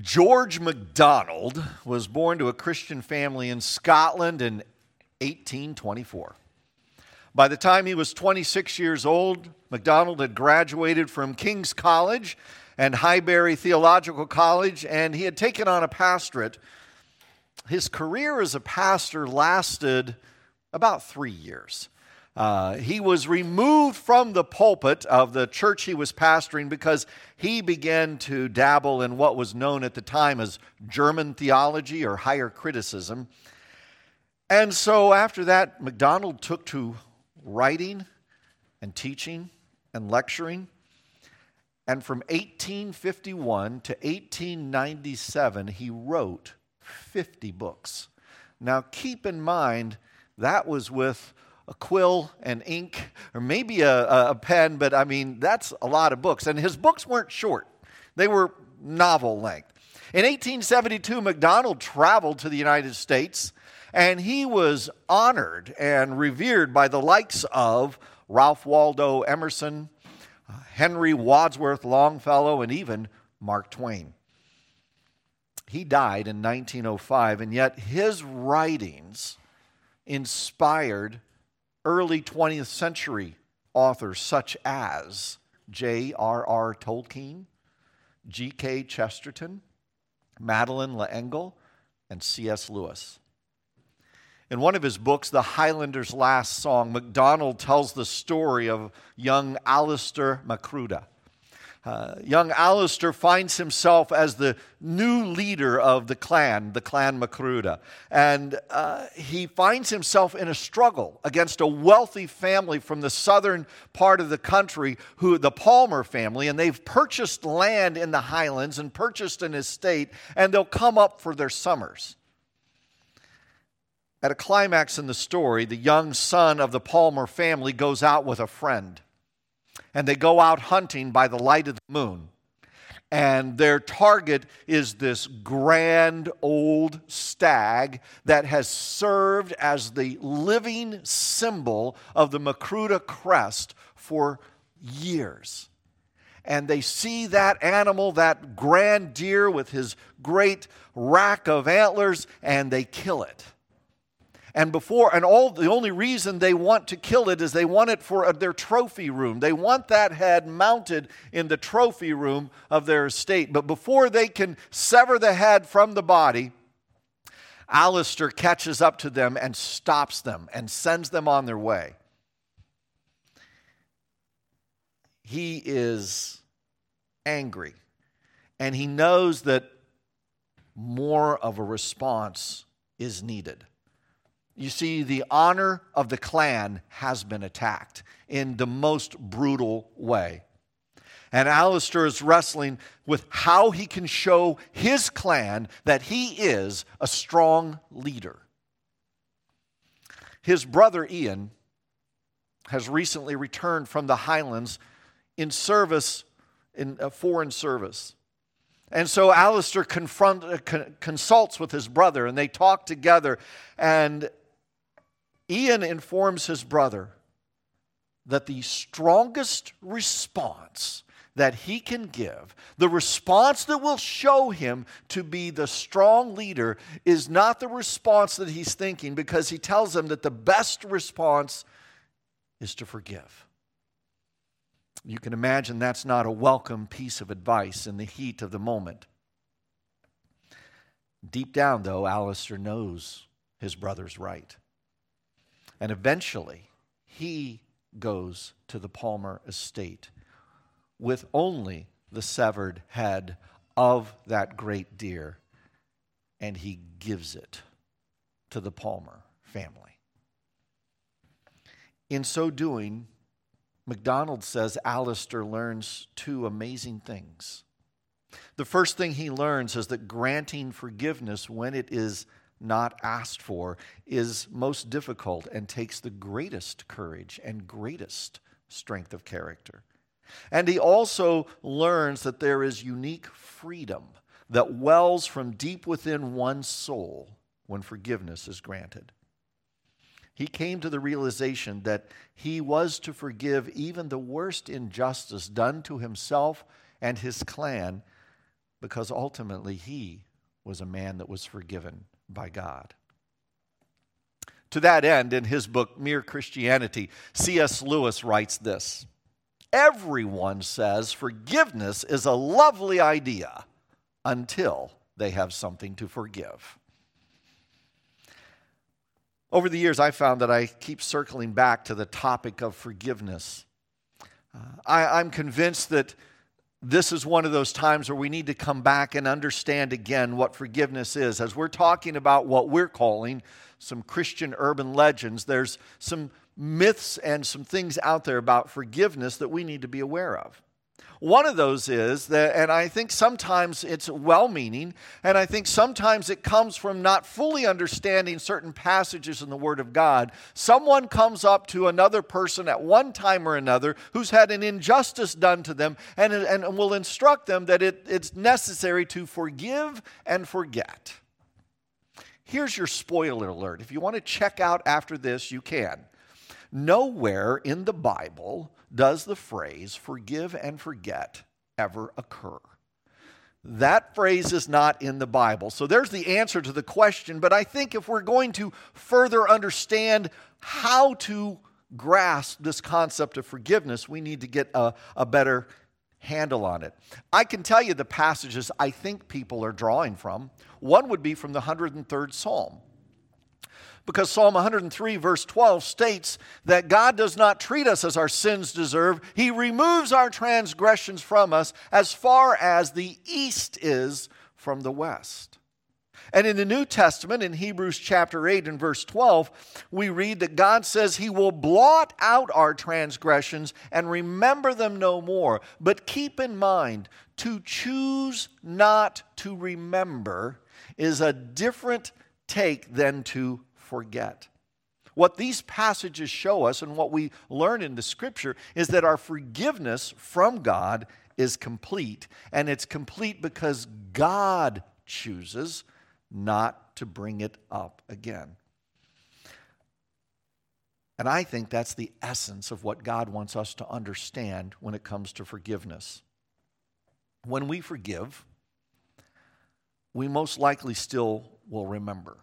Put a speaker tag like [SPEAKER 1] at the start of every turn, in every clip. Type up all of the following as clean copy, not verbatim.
[SPEAKER 1] George MacDonald was born to a Christian family in Scotland in 1824. By the time he was 26 years old, MacDonald had graduated from King's College and Highbury Theological College, and he had taken on a pastorate. His career as a pastor lasted about 3 years. He was removed from the pulpit of the church he was pastoring because he began to dabble in what was known at the time as German theology or higher criticism. And so after that, MacDonald took to writing and teaching and lecturing. And from 1851 to 1897, he wrote 50 books. Now keep in mind, that was with a quill and ink, or maybe a pen, but I mean, that's a lot of books. And his books weren't short. They were novel length. In 1872, MacDonald traveled to the United States, and he was honored and revered by the likes of Ralph Waldo Emerson, Henry Wadsworth Longfellow, and even Mark Twain. He died in 1905, and yet his writings inspired early 20th century authors such as J.R.R. Tolkien, G.K. Chesterton, Madeleine L'Engle, and C.S. Lewis. In one of his books, The Highlander's Last Song, MacDonald tells the story of young Alister Macruadh. Young Alister finds himself as the new leader of the clan Macruadh. And he finds himself in a struggle against a wealthy family from the southern part of the country, the Palmer family, and they've purchased land in the highlands and purchased an estate, and they'll come up for their summers. At a climax in the story, the young son of the Palmer family goes out with a friend. And they go out hunting by the light of the moon. And their target is this grand old stag that has served as the living symbol of the Macruadh crest for years. And they see that animal, that grand deer with his great rack of antlers, and they kill it. And the only reason they want to kill it is they want it for their trophy room. They want that head mounted in the trophy room of their estate. But before they can sever the head from the body, Alister catches up to them and stops them and sends them on their way. He is angry, and he knows that more of a response is needed. You see, the honor of the clan has been attacked in the most brutal way. And Alister is wrestling with how he can show his clan that he is a strong leader. His brother Ian has recently returned from the Highlands in a foreign service. And so Alister consults with his brother, and they talk together, and Ian informs his brother that the strongest response that he can give, the response that will show him to be the strong leader, is not the response that he's thinking, because he tells him that the best response is to forgive. You can imagine that's not a welcome piece of advice in the heat of the moment. Deep down, though, Alister knows his brother's right. And eventually, he goes to the Palmer estate with only the severed head of that great deer, and he gives it to the Palmer family. In so doing, MacDonald says Alister learns two amazing things. The first thing he learns is that granting forgiveness when it is not asked for is most difficult and takes the greatest courage and greatest strength of character. And he also learns that there is unique freedom that wells from deep within one's soul when forgiveness is granted. He came to the realization that he was to forgive even the worst injustice done to himself and his clan because ultimately he was a man that was forgiven by God. To that end, in his book, Mere Christianity, C.S. Lewis writes this: everyone says forgiveness is a lovely idea until they have something to forgive. Over the years, I found that I keep circling back to the topic of forgiveness. I'm convinced that this is one of those times where we need to come back and understand again what forgiveness is. As we're talking about what we're calling some Christian urban legends, there's some myths and some things out there about forgiveness that we need to be aware of. One of those is that, and I think sometimes it's well-meaning, and I think sometimes it comes from not fully understanding certain passages in the Word of God. Someone comes up to another person at one time or another who's had an injustice done to them and will instruct them that it's necessary to forgive and forget. Here's your spoiler alert. If you want to check out after this, you can. Nowhere in the Bible does the phrase forgive and forget ever occur. That phrase is not in the Bible. So there's the answer to the question, but I think if we're going to further understand how to grasp this concept of forgiveness, we need to get a better handle on it. I can tell you the passages I think people are drawing from. One would be from the 103rd Psalm. Because Psalm 103 verse 12 states that God does not treat us as our sins deserve. He removes our transgressions from us as far as the east is from the west. And in the New Testament, in Hebrews chapter 8 and verse 12, we read that God says He will blot out our transgressions and remember them no more. But keep in mind, to choose not to remember is a different take than to forget. What these passages show us and what we learn in the Scripture is that our forgiveness from God is complete. And it's complete because God chooses not to bring it up again. And I think that's the essence of what God wants us to understand when it comes to forgiveness. When we forgive, we most likely still will remember.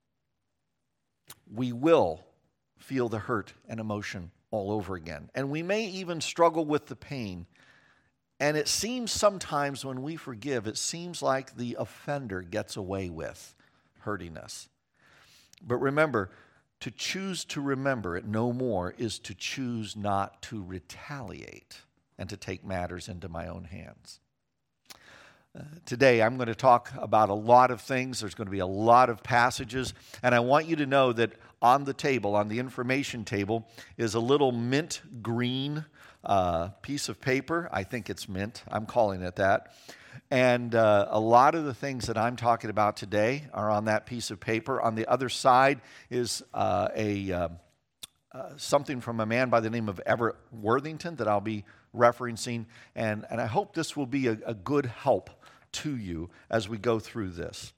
[SPEAKER 1] We will feel the hurt and emotion all over again. And we may even struggle with the pain. And it seems sometimes when we forgive, it seems like the offender gets away with hurting us. But remember, to choose to remember it no more is to choose not to retaliate and to take matters into my own hands. Today, I'm going to talk about a lot of things. There's going to be a lot of passages. And I want you to know that on the table, on the information table, is a little mint green piece of paper. I think it's mint. I'm calling it that. And a lot of the things that I'm talking about today are on that piece of paper. On the other side is something from a man by the name of Everett Worthington that I'll be referencing. And I hope this will be a good help to you as we go through this.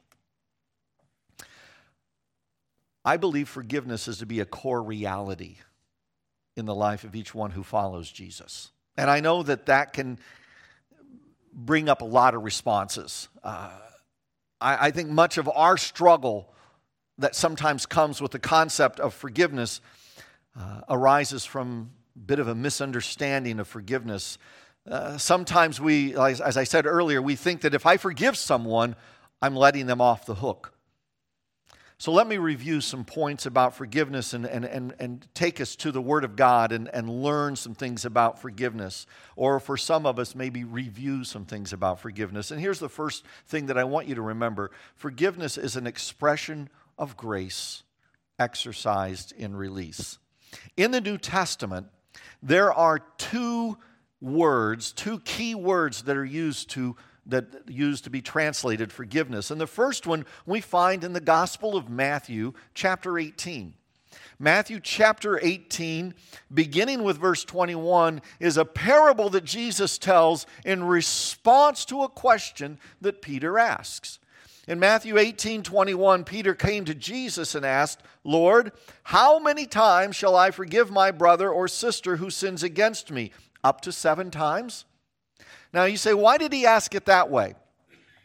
[SPEAKER 1] I believe forgiveness is to be a core reality in the life of each one who follows Jesus. And I know that that can bring up a lot of responses. I think much of our struggle that sometimes comes with the concept of forgiveness arises from a bit of a misunderstanding of forgiveness. Sometimes we, as I said earlier, we think that if I forgive someone, I'm letting them off the hook. So let me review some points about forgiveness and take us to the Word of God and learn some things about forgiveness. Or for some of us, maybe review some things about forgiveness. And here's the first thing that I want you to remember. Forgiveness is an expression of grace exercised in release. In the New Testament, there are two key words that are used to be translated forgiveness. And the first one we find in the Gospel of Matthew, chapter 18. Matthew chapter 18, beginning with verse 21, is a parable that Jesus tells in response to a question that Peter asks. In Matthew 18:21, Peter came to Jesus and asked, "Lord, how many times shall I forgive my brother or sister who sins against me? Up to 7 times?" Now you say, why did he ask it that way?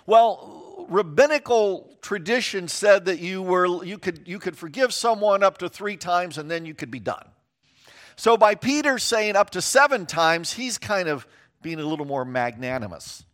[SPEAKER 1] Well, rabbinical tradition said that you could forgive someone up to 3 times and then you could be done. So by Peter saying up to 7 times, he's kind of being a little more magnanimous.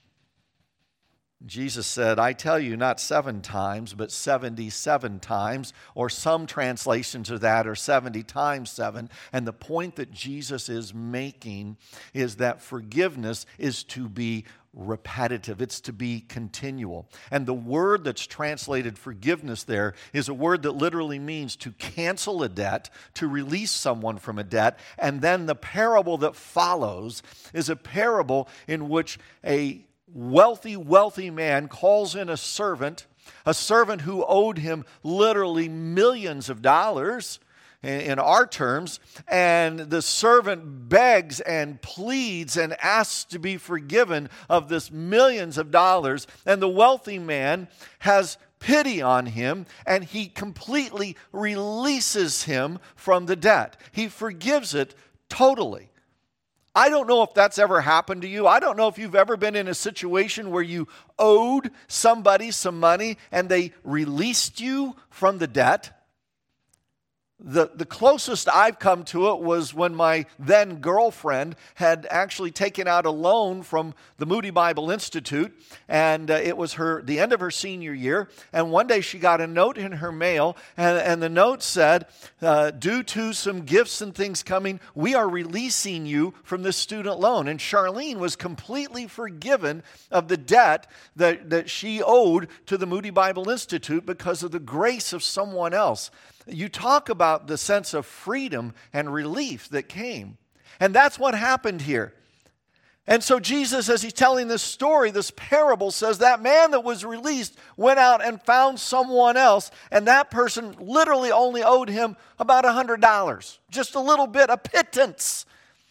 [SPEAKER 1] Jesus said, I tell you, not 7 times, but 77 times, or some translations of that are 70 times 7. And the point that Jesus is making is that forgiveness is to be repetitive. It's to be continual. And the word that's translated forgiveness there is a word that literally means to cancel a debt, to release someone from a debt. And then the parable that follows is a parable in which a wealthy man calls in a servant who owed him literally millions of dollars in our terms, and the servant begs and pleads and asks to be forgiven of this millions of dollars, and the wealthy man has pity on him, and he completely releases him from the debt. He forgives it totally. I don't know if that's ever happened to you. I don't know if you've ever been in a situation where you owed somebody some money and they released you from the debt. The closest I've come to it was when my then girlfriend had actually taken out a loan from the Moody Bible Institute, and it was the end of her senior year, and one day she got a note in her mail, and the note said, due to some gifts and things coming, we are releasing you from this student loan. And Charlene was completely forgiven of the debt that she owed to the Moody Bible Institute because of the grace of someone else. You talk about the sense of freedom and relief that came. And that's what happened here. And so Jesus, as he's telling this story, this parable, says that man that was released went out and found someone else, and that person literally only owed him about $100, just a little bit, a pittance.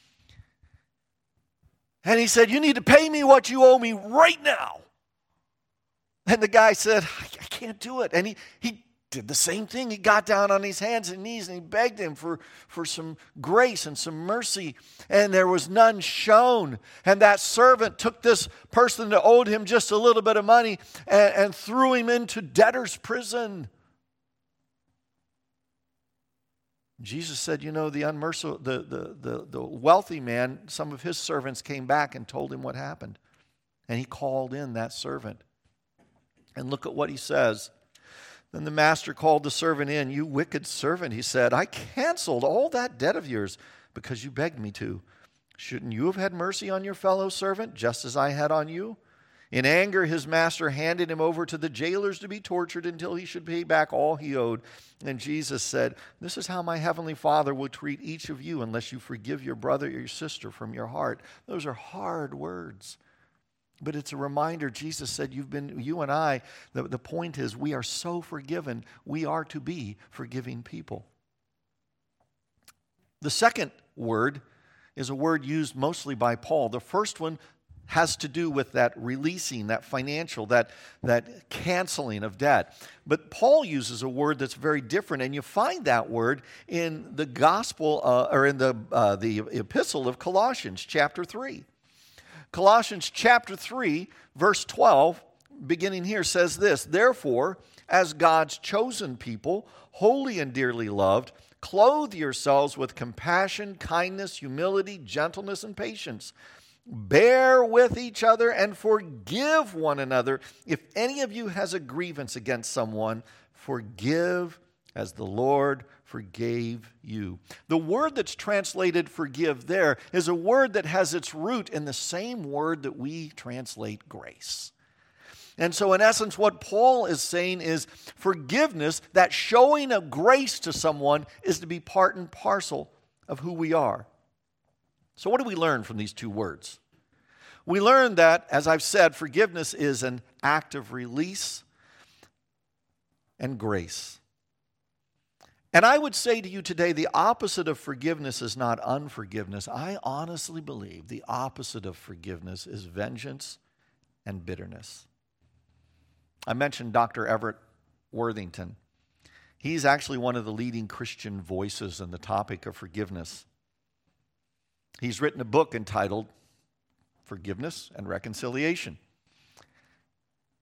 [SPEAKER 1] And he said, you need to pay me what you owe me right now. And the guy said, I can't do it. And he did the same thing. He got down on his hands and knees and he begged him for some grace and some mercy, and there was none shown. And that servant took this person that owed him just a little bit of money and threw him into debtor's prison. Jesus said, you know, the unmerciful, the wealthy man, some of his servants came back and told him what happened. And he called in that servant. And look at what he says. Then the master called the servant in. You wicked servant, he said, I canceled all that debt of yours because you begged me to. Shouldn't you have had mercy on your fellow servant, just as I had on you? In anger, his master handed him over to the jailers to be tortured until he should pay back all he owed. And Jesus said, this is how my heavenly Father will treat each of you unless you forgive your brother or your sister from your heart. Those are hard words. But it's a reminder. Jesus said, you and I, the point is we are so forgiven, we are to be forgiving people. The second word is a word used mostly by Paul. The first one has to do with that releasing, that financial, that canceling of debt. But Paul uses a word that's very different, and you find that word in the gospel, or in the epistle of Colossians, chapter 3. Colossians chapter 3, verse 12, beginning here, says this, therefore, as God's chosen people, holy and dearly loved, clothe yourselves with compassion, kindness, humility, gentleness, and patience. Bear with each other and forgive one another. If any of you has a grievance against someone, forgive as the Lord forgave you. The word that's translated forgive there is a word that has its root in the same word that we translate grace. And so in essence, what Paul is saying is forgiveness, that showing of grace to someone, is to be part and parcel of who we are. So what do we learn from these two words? We learn that, as I've said, forgiveness is an act of release and grace. And I would say to you today, the opposite of forgiveness is not unforgiveness. I honestly believe the opposite of forgiveness is vengeance and bitterness. I mentioned Dr. Everett Worthington. He's actually one of the leading Christian voices on the topic of forgiveness. He's written a book entitled Forgiveness and Reconciliation.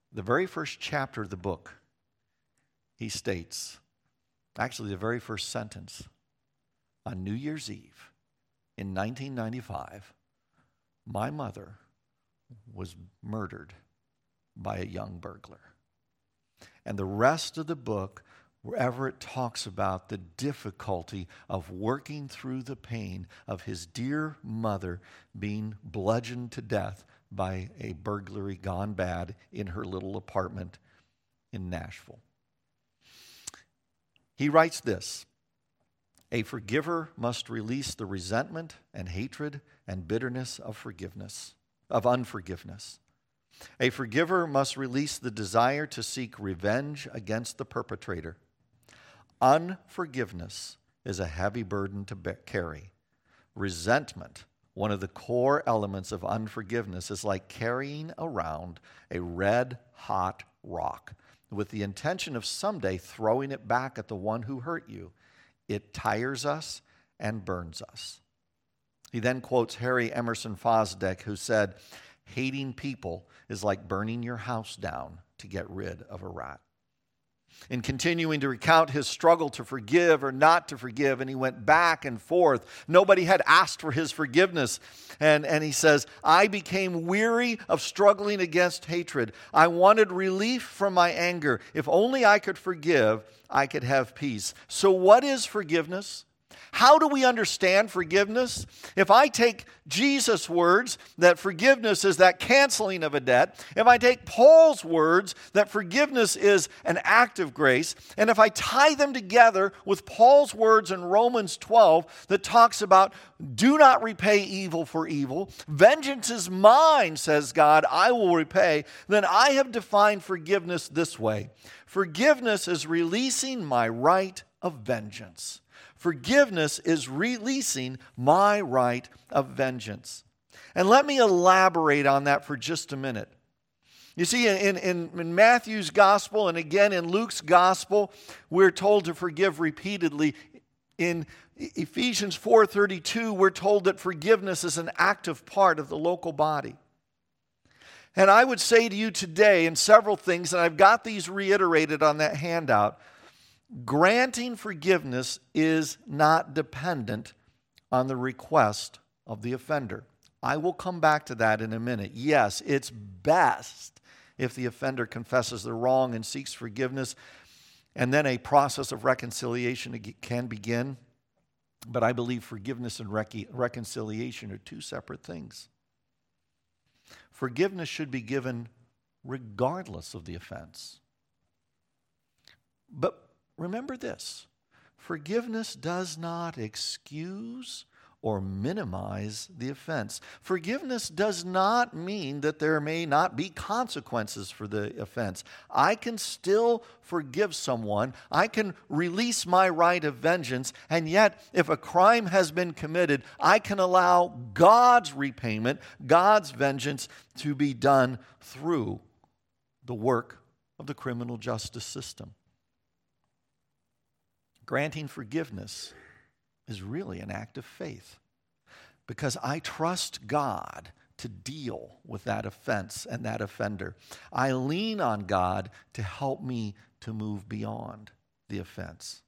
[SPEAKER 1] the very first chapter of the book, he states, actually the very first sentence, on New Year's Eve in 1995, my mother was murdered by a young burglar. And the rest of the book, wherever it talks about the difficulty of working through the pain of his dear mother being bludgeoned to death by a burglary gone bad in her little apartment in Nashville. He writes this: a forgiver must release the resentment and hatred and bitterness of unforgiveness. A forgiver must release the desire to seek revenge against the perpetrator. Unforgiveness is a heavy burden to carry. Resentment, one of the core elements of unforgiveness, is like carrying around a red-hot rock with the intention of someday throwing it back at the one who hurt you. It tires us and burns us. He then quotes Harry Emerson Fosdick, who said, hating people is like burning your house down to get rid of a rat. In continuing to recount his struggle to forgive or not to forgive, and he went back and forth. Nobody had asked for his forgiveness. And he says, I became weary of struggling against hatred. I wanted relief from my anger. If only I could forgive, I could have peace. So what is forgiveness? How do we understand forgiveness? If I take Jesus' words that forgiveness is that canceling of a debt, if I take Paul's words that forgiveness is an act of grace, and if I tie them together with Paul's words in Romans 12 that talks about do not repay evil for evil, vengeance is mine, says God, I will repay, then I have defined forgiveness this way. Forgiveness is releasing my right of vengeance. Forgiveness is releasing my right of vengeance. And let me elaborate on that for just a minute. You see, in Matthew's gospel and again in Luke's gospel, we're told to forgive repeatedly. In Ephesians 4:32, we're told that forgiveness is an active part of the local body. And I would say to you today in several things, and I've got these reiterated on that handout, granting forgiveness is not dependent on the request of the offender. I will come back to that in a minute. Yes, it's best if the offender confesses the wrong and seeks forgiveness, and then a process of reconciliation can begin. But I believe forgiveness and reconciliation are two separate things. Forgiveness should be given regardless of the offense. But remember this, forgiveness does not excuse or minimize the offense. Forgiveness does not mean that there may not be consequences for the offense. I can still forgive someone. I can release my right of vengeance, and yet if a crime has been committed, I can allow God's repayment, God's vengeance to be done through the work of the criminal justice system. Granting forgiveness is really an act of faith because I trust God to deal with that offense and that offender. I lean on God to help me to move beyond the offense.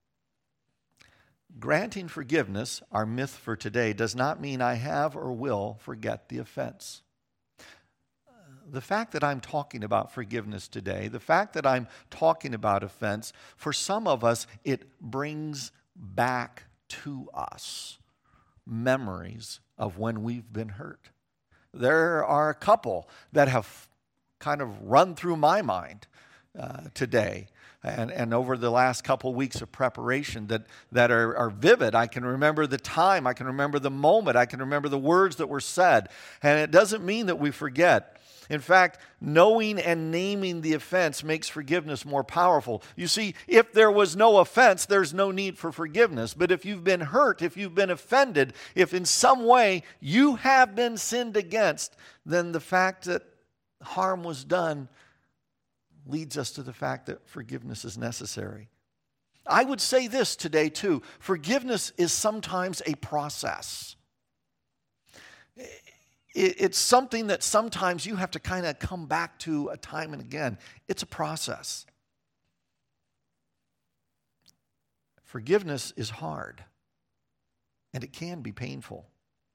[SPEAKER 1] Granting forgiveness, our myth for today, does not mean I have or will forget the offense. The fact that I'm talking about forgiveness today, the fact that I'm talking about offense, for some of us, it brings back to us memories of when we've been hurt. There are a couple that have kind of run through my mind today and over the last couple weeks of preparation that are vivid. I can remember the time, I can remember the moment, I can remember the words that were said. And it doesn't mean that we forget. In fact, knowing and naming the offense makes forgiveness more powerful. You see, if there was no offense, there's no need for forgiveness. But if you've been hurt, if you've been offended, if in some way you have been sinned against, then the fact that harm was done leads us to the fact that forgiveness is necessary. I would say this today too. Forgiveness is sometimes a process. it's something that sometimes you have to kind of come back to time and again. It's a process. Forgiveness is hard, and it can be painful.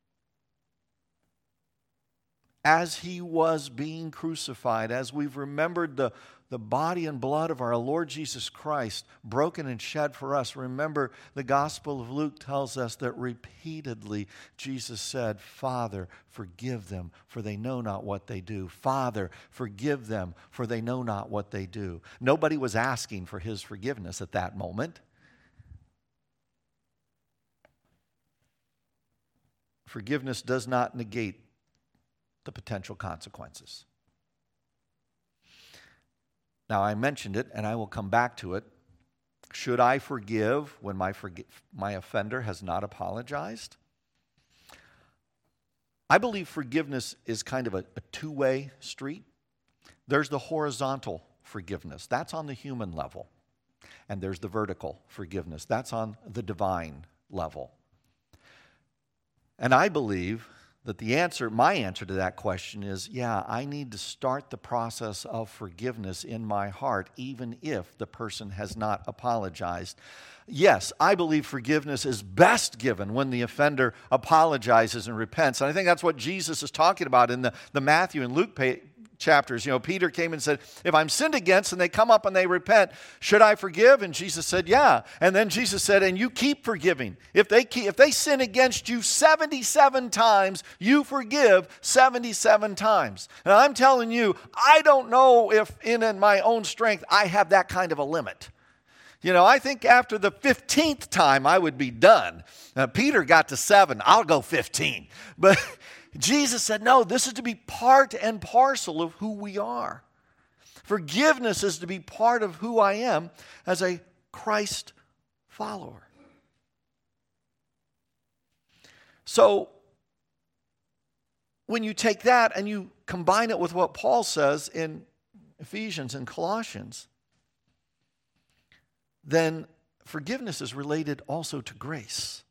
[SPEAKER 1] As he was being crucified, as we've remembered the body and blood of our Lord Jesus Christ broken and shed for us, remember the Gospel of Luke tells us that repeatedly Jesus said, Father, forgive them, for they know not what they do. Father, forgive them, for they know not what they do. Nobody was asking for his forgiveness at that moment. Forgiveness does not negate the potential consequences. Now, I mentioned it, and I will come back to it. Should I forgive when my offender has not apologized? I believe forgiveness is kind of a two-way street. There's the horizontal forgiveness. That's on the human level. And there's the vertical forgiveness. That's on the divine level. And I believe that my answer to that question is, yeah, I need to start the process of forgiveness in my heart, even if the person has not apologized. Yes, I believe forgiveness is best given when the offender apologizes and repents. And I think that's what Jesus is talking about in the Matthew and Luke chapters. You know, Peter came and said, if I'm sinned against and they come up and they repent, should I forgive? And Jesus said, yeah. And then Jesus said, and you keep forgiving. If they sin against you 77 times, you forgive 77 times. And I'm telling you, I don't know if in my own strength I have that kind of a limit. You know, I think after the 15th time I would be done. Peter got to 7. I'll go 15. But Jesus said, no, this is to be part and parcel of who we are. Forgiveness is to be part of who I am as a Christ follower. So, when you take that and you combine it with what Paul says in Ephesians and Colossians, then forgiveness is related also to grace.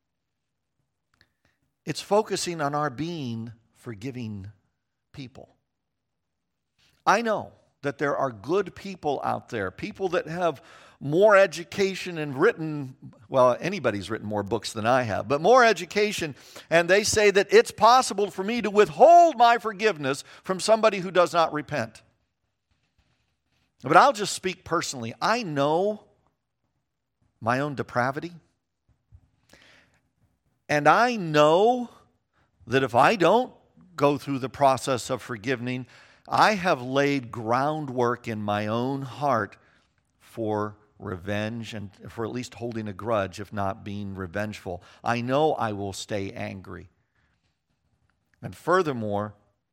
[SPEAKER 1] It's focusing on our being forgiving people. I know that there are good people out there, people that have more education and written, well, anybody's written more books than I have, but more education, and they say that it's possible for me to withhold my forgiveness from somebody who does not repent. But I'll just speak personally. I know my own depravity. And I know that if I don't go through the process of forgiving, I have laid groundwork in my own heart for revenge and for at least holding a grudge, if not being revengeful. I know I will stay angry. And furthermore,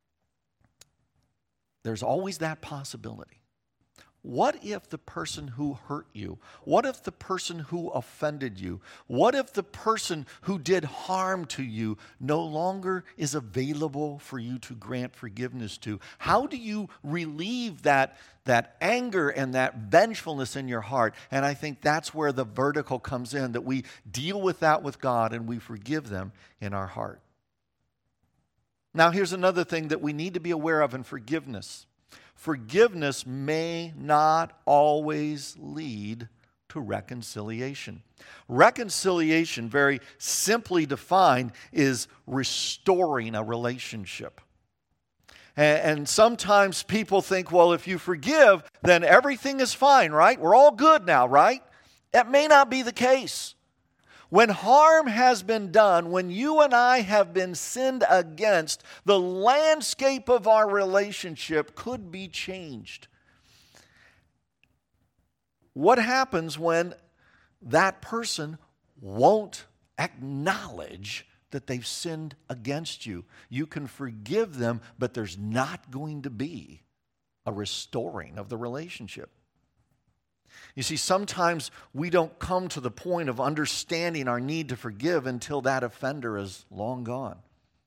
[SPEAKER 1] there's always that possibility. What if the person who hurt you, what if the person who offended you, what if the person who did harm to you no longer is available for you to grant forgiveness to? How do you relieve that anger and that vengefulness in your heart? And I think that's where the vertical comes in, that we deal with that with God and we forgive them in our heart. Now, here's another thing that we need to be aware of in forgiveness. Forgiveness may not always lead to reconciliation. Reconciliation, very simply defined, is restoring a relationship. And sometimes people think, well, if you forgive, then everything is fine, right? We're all good now, right? That may not be the case. When harm has been done, when you and I have been sinned against, the landscape of our relationship could be changed. What happens when that person won't acknowledge that they've sinned against you? You can forgive them, but there's not going to be a restoring of the relationship. You see, sometimes we don't come to the point of understanding our need to forgive until that offender is long gone.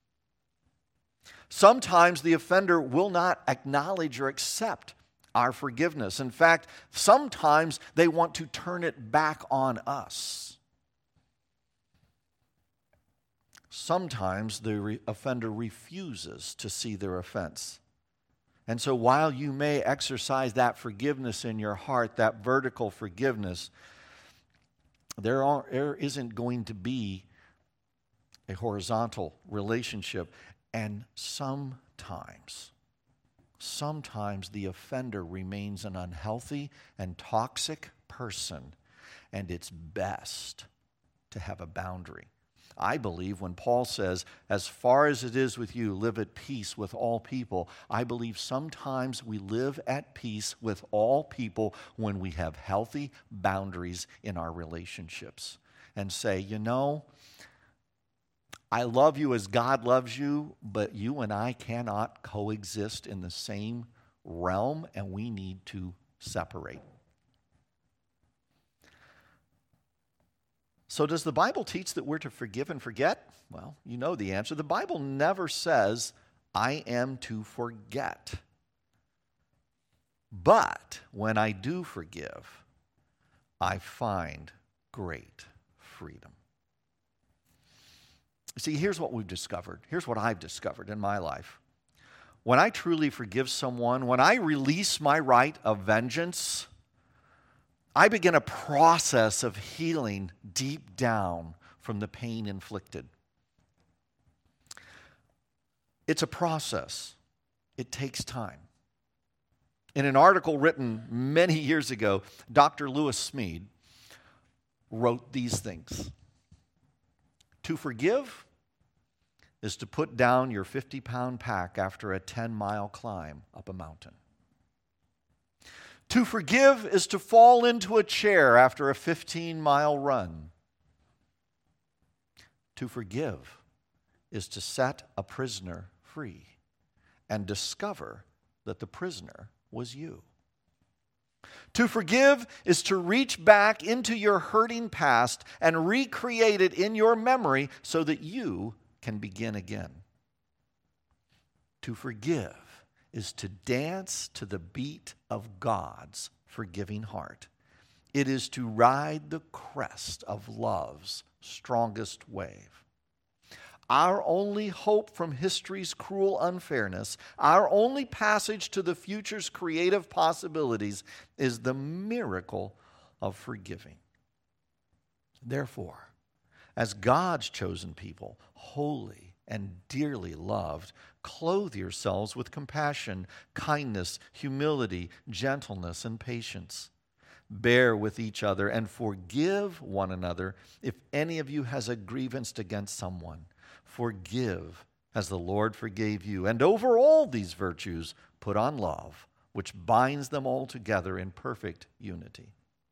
[SPEAKER 1] Sometimes the offender will not acknowledge or accept our forgiveness. In fact, sometimes they want to turn it back on us. sometimes the offender refuses to see their offense. And so while you may exercise that forgiveness in your heart, that vertical forgiveness, there isn't going to be a horizontal relationship. And sometimes the offender remains an unhealthy and toxic person, and it's best to have a boundary. I believe when Paul says, as far as it is with you, live at peace with all people, I believe sometimes we live at peace with all people when we have healthy boundaries in our relationships and say, I love you as God loves you, but you and I cannot coexist in the same realm, and we need to separate. So does the Bible teach that we're to forgive and forget? Well, you know the answer. The Bible never says, I am to forget. But when I do forgive, I find great freedom. See, here's what we've discovered. Here's what I've discovered in my life. When I truly forgive someone, when I release my right of vengeance, I begin a process of healing deep down from the pain inflicted. It's a process. It takes time. In an article written many years ago, Dr. Lewis Smead wrote these things. To forgive is to put down your 50-pound pack after a 10-mile climb up a mountain. To forgive is to fall into a chair after a 15-mile run. To forgive is to set a prisoner free and discover that the prisoner was you. To forgive is to reach back into your hurting past and recreate it in your memory so that you can begin again. To forgive is to dance to the beat of God's forgiving heart. It is to ride the crest of love's strongest wave. Our only hope from history's cruel unfairness, our only passage to the future's creative possibilities is the miracle of forgiving. Therefore, as God's chosen people, holy and dearly loved, clothe yourselves with compassion, kindness, humility, gentleness, and patience. Bear with each other and forgive one another if any of you has a grievance against someone. Forgive as the Lord forgave you. And over all these virtues, put on love, which binds them all together in perfect unity.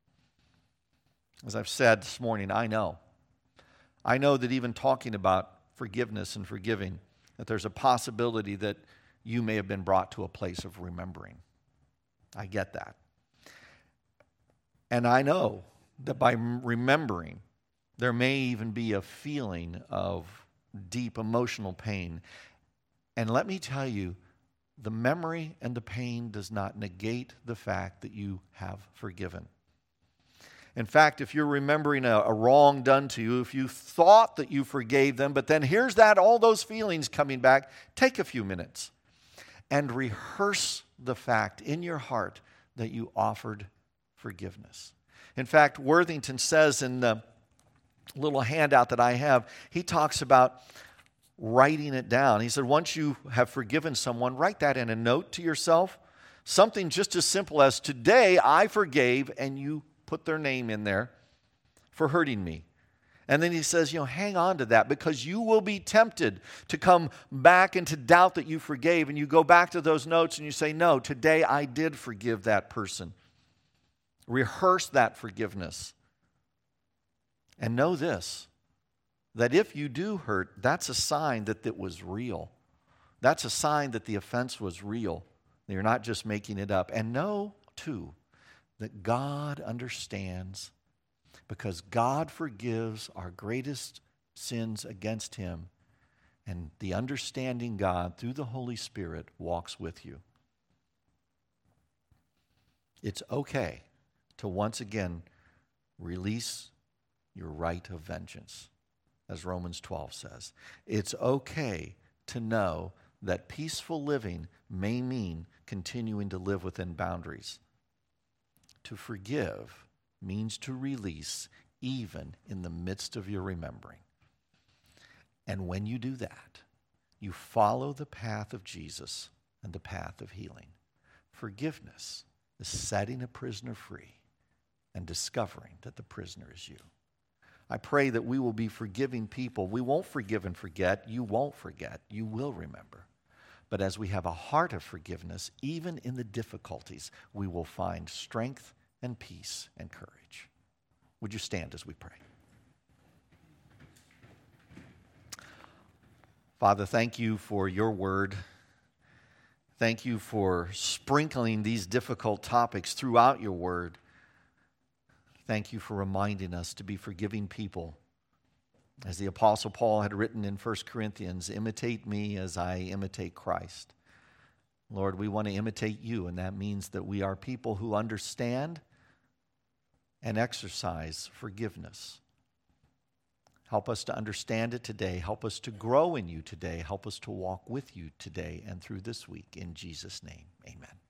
[SPEAKER 1] As I've said this morning, I know that even talking about forgiveness and forgiving, that there's a possibility that you may have been brought to a place of remembering. I get that. And I know that by remembering, there may even be a feeling of deep emotional pain. And let me tell you, the memory and the pain does not negate the fact that you have forgiven. In fact, if you're remembering a wrong done to you, if you thought that you forgave them, but then here's all those feelings coming back, take a few minutes and rehearse the fact in your heart that you offered forgiveness. In fact, Worthington says in the little handout that I have, he talks about writing it down. He said, once you have forgiven someone, write that in a note to yourself. Something just as simple as, today I forgave, and you put their name in there for hurting me. And then he says, hang on to that, because you will be tempted to come back and to doubt that you forgave. And you go back to those notes and you say, no, today I did forgive that person. Rehearse that forgiveness. And know this, that if you do hurt, that's a sign that it was real. That's a sign that the offense was real. You're not just making it up. And know, too, that God understands, because God forgives our greatest sins against Him, and the understanding God through the Holy Spirit walks with you. It's okay to once again release your right of vengeance. as Romans 12 says. It's okay to know that peaceful living may mean continuing to live within boundaries. To forgive means to release even in the midst of your remembering. And when you do that, you follow the path of Jesus and the path of healing. Forgiveness is setting a prisoner free and discovering that the prisoner is you. I pray that we will be forgiving people. We won't forgive and forget. You won't forget. You will remember. But as we have a heart of forgiveness, even in the difficulties, we will find strength and peace and courage. Would you stand as we pray? Father, thank you for your word. Thank you for sprinkling these difficult topics throughout your word. Thank you for reminding us to be forgiving people. As the Apostle Paul had written in 1 Corinthians, imitate me as I imitate Christ. Lord, we want to imitate you, and that means that we are people who understand and exercise forgiveness. Help us to understand it today. Help us to grow in you today. Help us to walk with you today and through this week. In Jesus' name, amen.